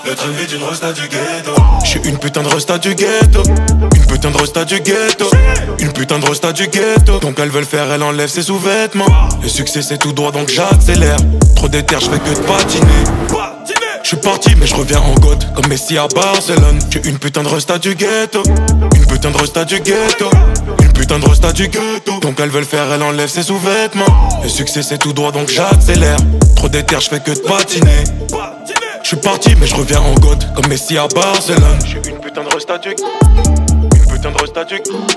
Le train de vie d'une resta du ghetto. J'suis une putain de resta du ghetto. Une putain de resta du ghetto. Une putain de resta du ghetto. Donc elle veut le faire, elle enlève ses sous-vêtements. Le succès c'est tout droit donc j'accélère. Trop déter, j'fais que de patiner. J'suis parti mais j'reviens en God comme Messi à Barcelone. J'suis une putain de resta du ghetto. Une putain de resta du ghetto. Une putain de resta du ghetto. Donc elle veut le faire, elle enlève ses sous-vêtements. Le succès c'est tout droit donc j'accélère. Trop déter, j'fais que de patiner. J'suis parti mais j'reviens en God comme Messi à Barcelone. J'suis une putain de resta du. Une putain de resta du.